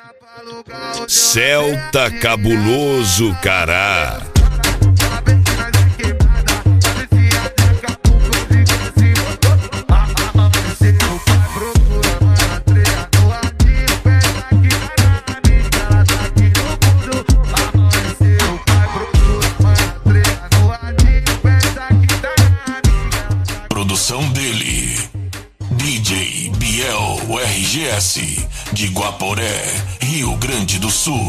Celta Cabuloso Cará. Produção dele, DJ Biel, o RGS, de Guaporé, Rio Grande do Sul.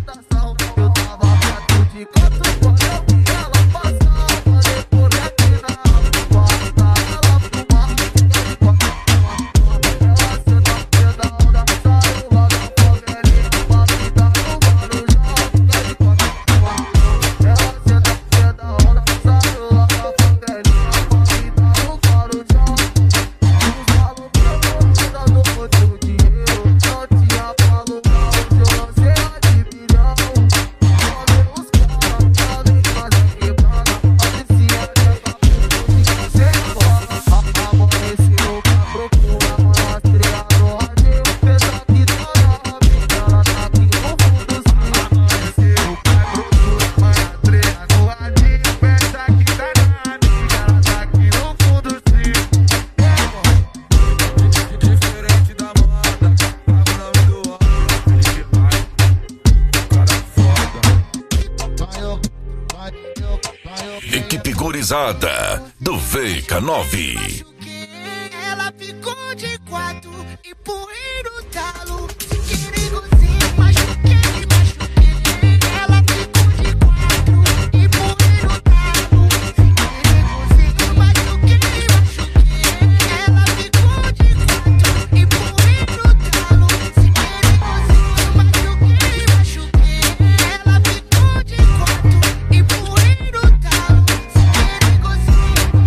Equipe Gorizada do VK9. Ela ficou de quatro e põe no talo. Se querer gozar, machuquei. Ela ficou de quatro e põe no talo. Se querer gozar, machuquei. Ela ficou de quatro e põe no talo. Se querer gozar, machuquei. Ela ficou de quatro e põe no talo. Se querer gozar.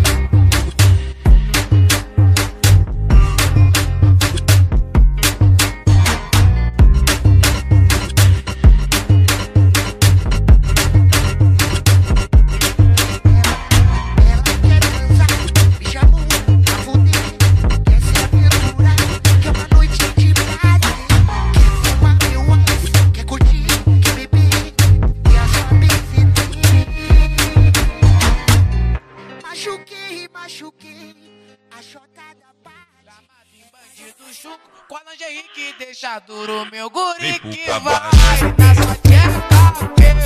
Machuquei, a chotada para. Bandido chuco, com a lingerie que deixa duro meu guri que vai na sua tcheca,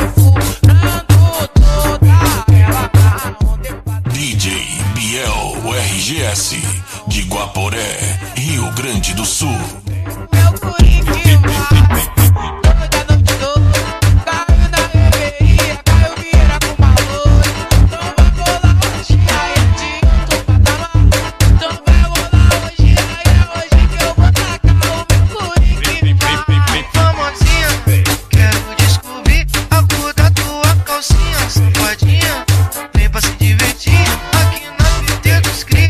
perfurando toda ela tá onde DJ Biel, o RGS, de Guaporé, Rio Grande do Sul. meu guri que vai. Toda noite todo, caiu na reveria, caiu vira com valor. Então vai rolar hoje, aí é de outro patamar. Então vai rolar hoje, aí é hoje que eu vou tacar o meu guri que vai. Famosinha, quero descobrir a cor da tua calcinha. Safadinha, vem pra se divertir aqui na PT dos cria.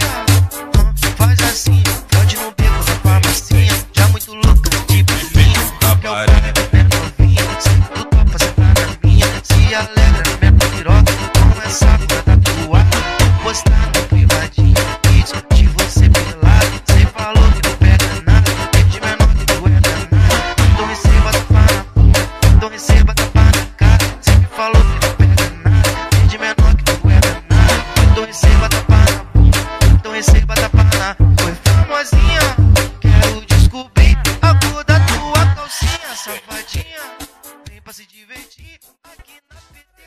Faz assim, pode no beco da farmacinha. Já muito louca, tipo mim. Que é o pai da minha novinha. Se tu topa, cê tá na minha. Se alegra na minha piroca. Com essa cor da tua. Postar no privadinho. Vídeo de você pelado. Cê falou que não pega nada. De menor que tu é danado. Então receba tapa na boca. Então receba tapa na cara. Sempre falou que não pega nada. De menor que tu é danado. Então receba tapa na boca. Então receba tapa na. Foi famosinha. Quero descobrir a cor da tua calcinha. Safadinha, vem pra se divertir aqui na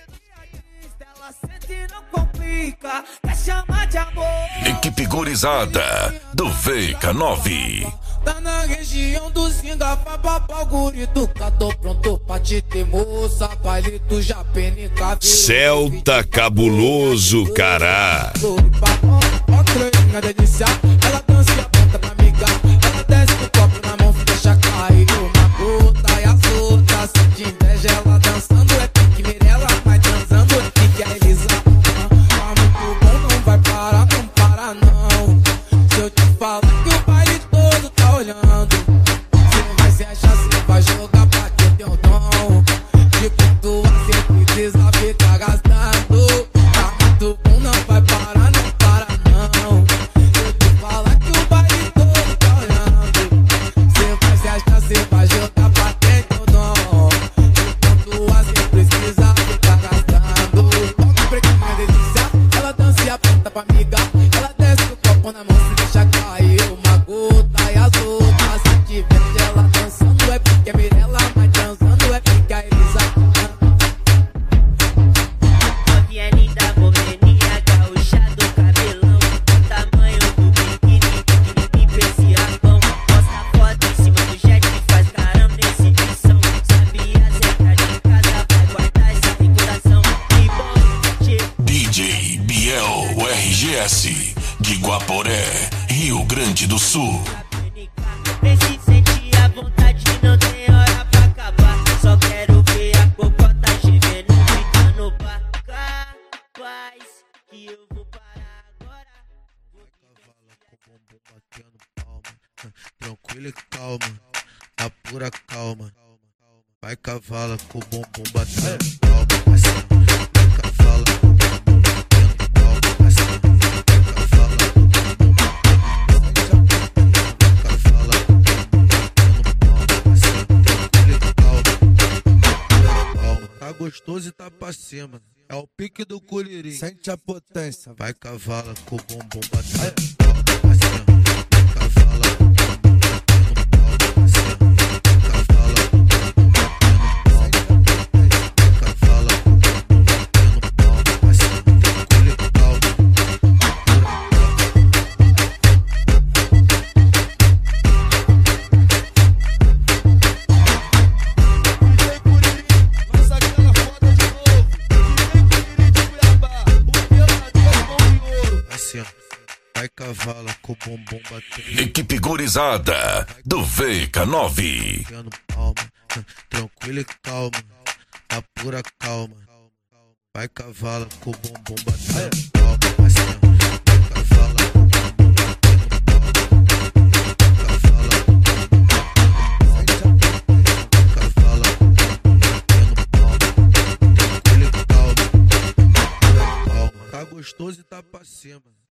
PT. Ela sente e não complica, quer chamar de amor. Equipe Gorizada do VK9. Tá na região do Zinga, papapá, guri do tô pronto pra te ter moça. Palito já penica, Celta Cabuloso Cará. ó, creinha delícia. Ela dança e aponta pra amiga. Ela desce com o copo na mão, deixa cair uma gota. E as outras sente inveja, ela dançando. É pique Mirella, mas transando é pique a Elisa. Tá muito bom, não vai parar, não para não. Se eu te falar que o baile todo tá olhando, cê vai se achar, cê vai jogar pra que eu tenho dom. De quanto você precisa ficar gastando. Tá muito bom, não vai parar, não para não. Se eu te falar que Sul. Vê se sente a vontade, não tem hora pra acabar. Só quero ver a cocota gemendo, ficando pra cá. Capaz que eu vou parar agora. Cavala com o bumbum batendo palma, tranquilo e calma, na pura calma. Vai cavala com o bumbum batendo palma, assim. Vai cavala com o bumbum batendo palma, assim. Vai cavala com o bumbum tá gostoso e tá pra cima. É o pique do curirim. Sente a potência. Vai cavala com o bumbum batendo palma, assim. Vai cavala com o bumbum batendo palma, assim. Vai cavala com o bumbum batendo palma. Vai cavala com o bumbum batendo palma, assim. Tranquilo e calma. Vai cavala com o bumbum batendo. Equipe gorizada do VK9. Palma, tranquilo e calma, na pura calma. Vai cavala com o bumbum batendo palma, assim. Vai cavala com o bumbum batendo palma. Cavala com o bumbum batendo palma. Cavala com o bumbum batendo palma. Tranquilo e calma, na pura calma. Tá gostoso e tá pra cima.